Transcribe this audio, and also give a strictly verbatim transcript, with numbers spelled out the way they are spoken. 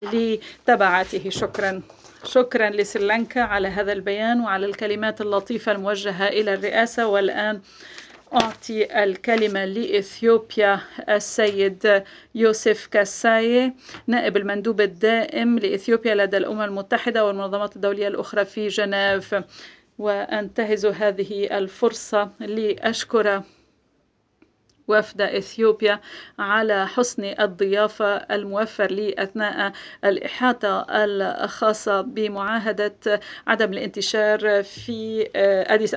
لتبعاته. شكرا شكرا لسريلانكا على هذا البيان وعلى الكلمات اللطيفة الموجهة إلى الرئاسة. والآن أعطي الكلمة لإثيوبيا السيد يوسف كاساي، نائب المندوب الدائم لإثيوبيا لدى الأمم المتحدة والمنظمات الدولية الأخرى في جنيف. وأنتهز هذه الفرصة لأشكر وفد إثيوبيا على حسن الضيافة الموفر لي أثناء الإحاطة الخاصة بمعاهدة عدم الانتشار في أديس